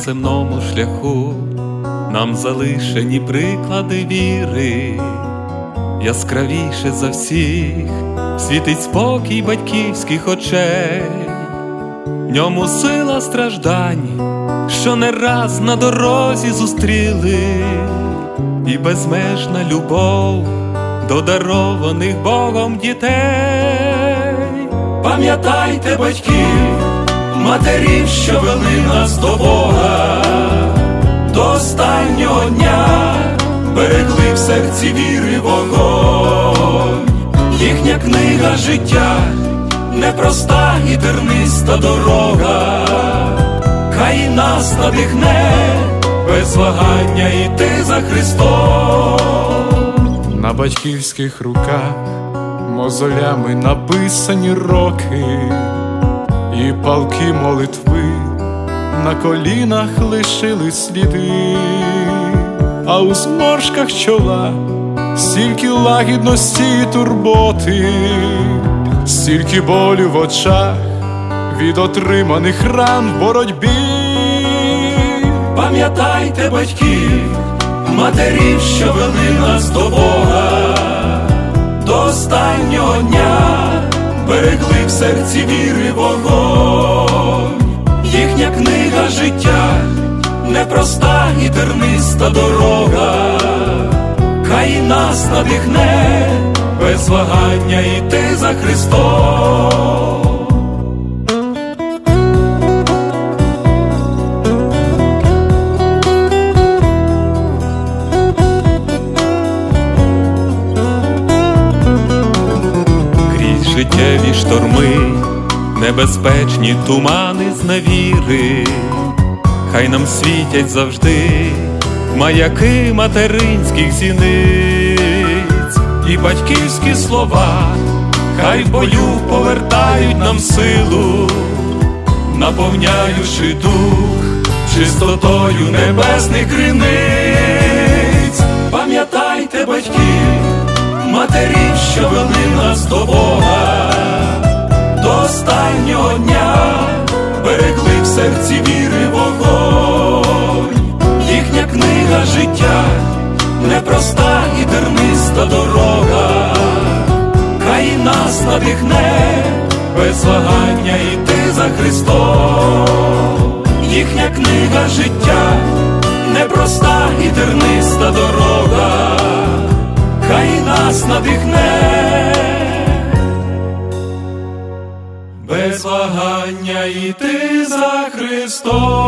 земному шляху нам залишені приклади віри. Яскравіше за всіх світить спокій батьківських очей. В ньому сила страждань, що не раз на дорозі зустріли, і безмежна любов до дарованих Богом дітей. Пам'ятайте батьків, матерів, що вели нас до Бога, до останнього дня берегли в серці віри вогонь. Їхня книга життя непроста і терниста дорога, хай нас надихне без вагання йти за Христом. На батьківських руках мозолями написані роки, і палки молитви на колінах лишили сліди, а у зморшках чола стільки лагідності і турботи, стільки болю в очах від отриманих ран в боротьбі. Пам'ятайте батьків, матерів, що вели нас до Бога, до останнього дня берегли в серці віри вогонь. Їхня книга життя непроста і терниста дорога, хай нас надихне без вагання йти за Христом. Крізь життєві шторми, небезпечні тумани зневіри, хай нам світять завжди маяки материнських зіниць, і батьківські слова хай в бою повертають нам силу, наповняючи дух чистотою небесних криниць. Пам'ятайте батьків, матерів, що вели нас до Бога, до останнього дня берегли в серці віри вогонь. Їхня книга життя непроста і терниста дорога, хай нас надихне без вагання йти за Христом. Їхня книга життя непроста і терниста дорога, хай нас надихне без вагання йти за Христом.